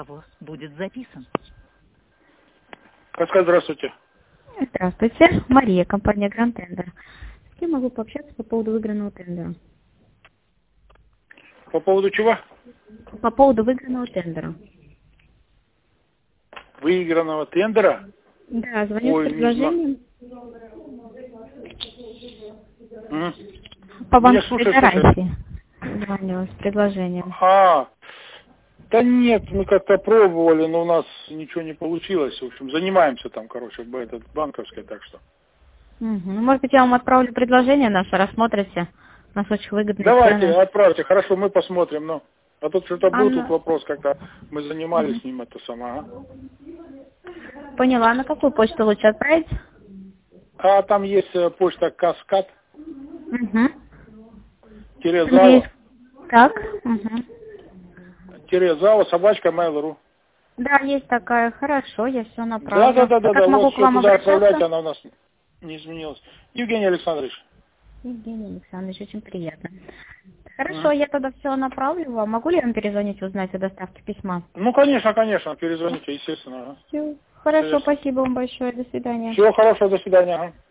разговор будет записан. Каскад, здравствуйте. Здравствуйте, Мария, компания Grand Tender. С кем могу пообщаться по поводу выигранного тендера? По поводу чего? По поводу выигранного тендера. Выигранного тендера? Да, звоню с предложением. По банковской гарантии. Звоню с предложением. Да нет, мы как-то пробовали, но у нас ничего не получилось. В общем, занимаемся там, короче, банковской, так что. Может быть, я вам отправлю предложение наше, рассмотрите. У нас очень выгодные Давайте, цены. отправьте, хорошо, мы посмотрим, но... А тут что-то был тут вопрос, как-то мы занимались с ним, это самое. Поняла, на какую почту лучше отправить? Там есть почта Каскад. Есть. Так. _ZAO @mail.ru. Да, есть такая. Хорошо, я все направлю. Да. Как могу Вот к вам туда обращаться? отправляйте, она у нас не изменилась. Евгений Александрович. Евгений Александрович, очень приятно. Хорошо, я тогда все направлю вам. Могу ли я вам перезвонить, узнать о доставке письма? Ну, конечно, перезвоните, естественно. Все. Хорошо, спасибо вам большое. До свидания. Всего хорошего, до свидания.